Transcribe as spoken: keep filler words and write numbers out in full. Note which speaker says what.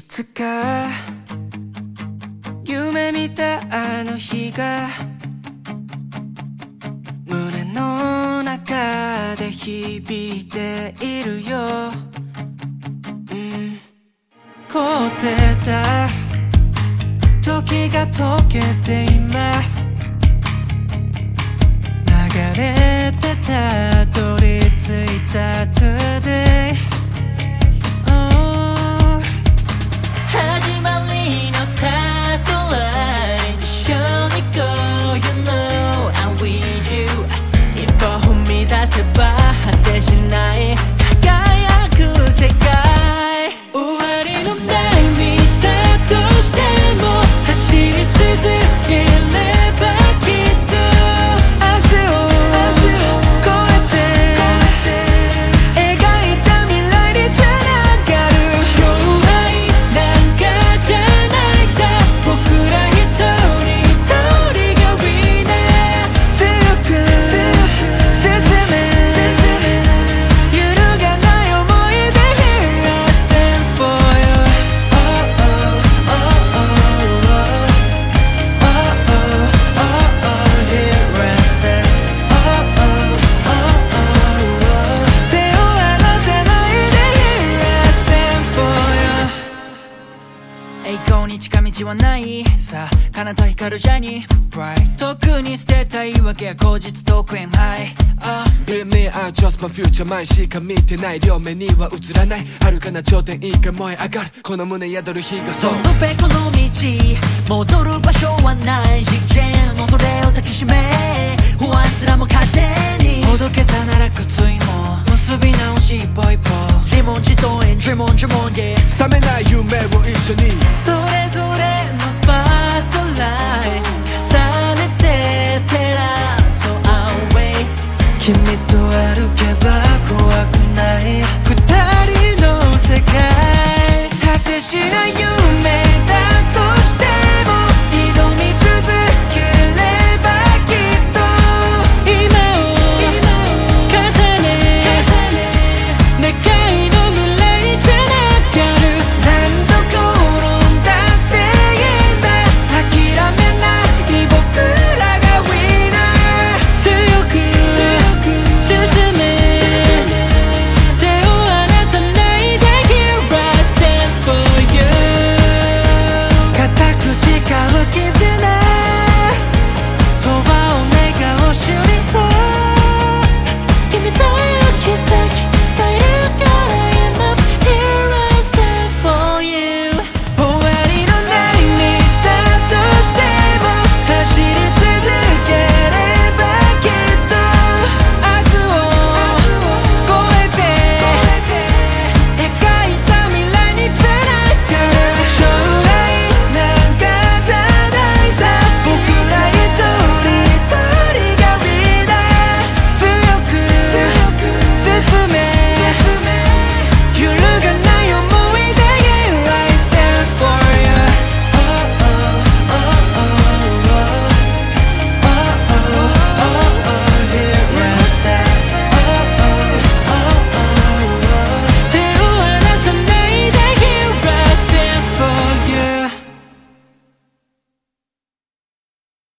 Speaker 1: つか夢見たあの日が胸の中で響いているよ、うん、凍ってた時が溶けて今流れてたどり着いた Today、oh、始まりのスタートライン一緒に Go You know I'm with you 一歩踏み出せば果てしない輝く世界、終わりのない道だとしても走り続ければきっと明日を超えて描いた未来につながる、将来なんかじゃないさ、僕ら一人一人が Winner 強く進め揺るがない想いで Here I stand for you、 oh oh oh oh oh oh oh oh Here I stand、 oh oh oh oh oh 手を離せないで Here I stand for you、 栄光に近道はないさ、彼方光るジャーニー Bright、 特に捨てた言い訳は口実トークエンハイ、
Speaker 2: Believe me, I just my future 前しか見てない、両目には映らない遥かな頂点一回燃え上がる、この胸宿る日がそう、
Speaker 1: どのべこの道戻る場所はない、実験のそれを抱きしめ不安すらも勝手にほどけたなら靴いも結び直し一歩一歩、自問自答自問自問、yeah、
Speaker 2: 覚めない夢を一緒に